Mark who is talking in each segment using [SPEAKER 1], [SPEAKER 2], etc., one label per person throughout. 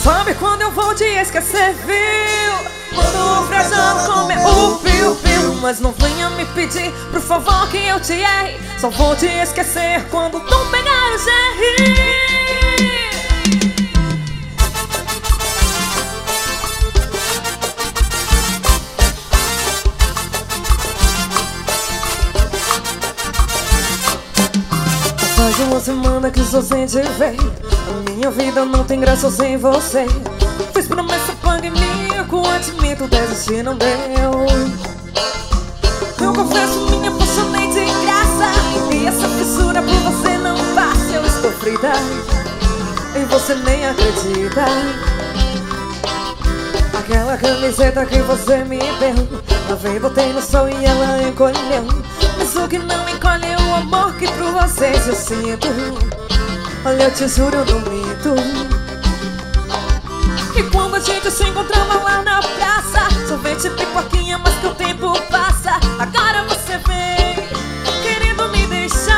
[SPEAKER 1] Sabe quando eu vou te esquecer, viu? Quando o frejão come o piu-piu. Mas não venha me pedir, por favor, que eu te erre. Só vou te esquecer quando tu pegar o GR. Faz uma semana que só sem te ver. A minha vida não tem graça sem você. Fiz promessa, pague mico, admito, desistir não deu. Eu confesso, me apaixonei de graça. E essa fissura por você não passa. Eu estou frita e você nem acredita. Aquela camiseta que você me deu, lavei, botei no sol e ela encolheu. Mas o que não encolhe é o amor que por vocês eu sinto. Olha, eu te juro, eu não minto. E quando a gente se encontrava lá na praça, sorvete, pipoquinha, mas que o tempo passa. Agora você vem querendo me deixar.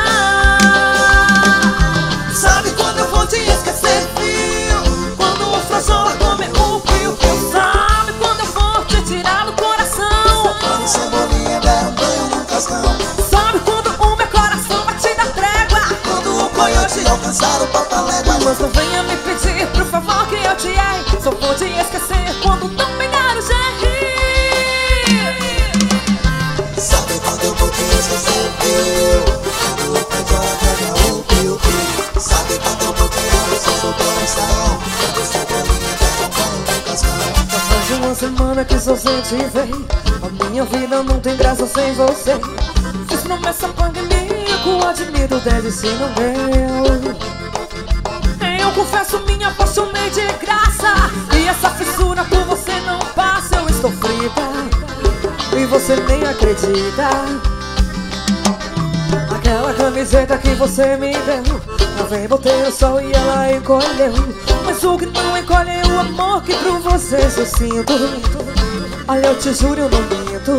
[SPEAKER 2] Sabe quando eu vou te esquecer, viu?
[SPEAKER 1] Quando o frajola come o piu-piu. Sabe quando eu vou te tirar do coração?
[SPEAKER 2] Quando cebolinha der um banho no cascão.
[SPEAKER 1] Sabe quando o meu coração bate da trégua?
[SPEAKER 2] Quando o coiote alcançar o papaléguas.
[SPEAKER 1] Mas não venha me pedir, por favor, que eu te erre. Só vou te esquecer quando não pegar o GR.
[SPEAKER 2] Sabe quando eu vou te esquecer, viu? Quando o frejão pega o piu-piu. Sabe quando eu vou tirar o seu coração? Quando cebolinha der um banho no cascão.
[SPEAKER 1] Já faz uma semana que só sem te ver. A minha vida não tem graça sem você. Fiz promessa, pague mico, admito, desistir não deu. Eu confesso, me apaixonei de graça. E essa fissura por você não passa. Eu estou frita e você nem acredita. Aquela camiseta que você me deu, lavei, botei no sol e ela encolheu. Mas o que não encolhe é o amor que por vocês eu sinto. Olha, eu te juro, eu não minto.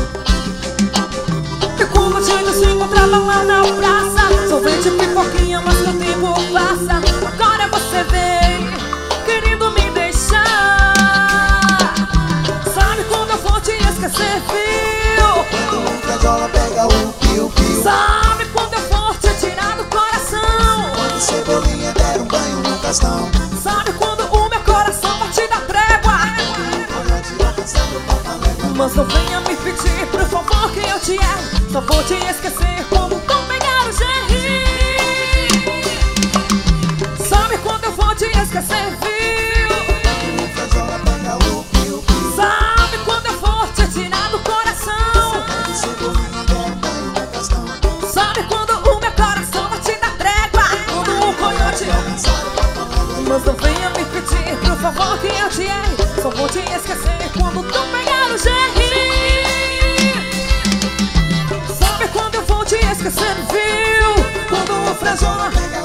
[SPEAKER 1] E quando a gente se encontrava lá na praça, sorvete, pipoquinha, mas que o tempo passa. Agora você vem querendo me deixar. Sabe quando eu vou te esquecer, viu?
[SPEAKER 2] Quando o frajola pega o piu-piu.
[SPEAKER 1] Sabe quando eu vou te tirar do coração?
[SPEAKER 2] Quando cebolinha der um banho no cascão.
[SPEAKER 1] Sabe quando o meu coração bate da trégua?
[SPEAKER 2] Coiote alcançando o papaléguas.
[SPEAKER 1] Mas não venha me pedir, por favor, que eu te erre. Só vou te esquecer quando não pegar o GR. Sabe quando eu vou te esquecer, viu?
[SPEAKER 2] Quando o frajola pega o piu-piu.
[SPEAKER 1] Sabe quando eu vou te tirar do coração?
[SPEAKER 2] Quando cebolinha der um banho no cascão.
[SPEAKER 1] Sabe quando o meu coração bate da trégua? Quando o coiote
[SPEAKER 2] Alcançar o papaléguas.
[SPEAKER 1] Mas não venha me pedir, por favor, que eu te erre. Só vou te esquecer quando tu pegar o GR. Sabe quando eu vou te esquecer, viu?
[SPEAKER 2] Quando o frajola pega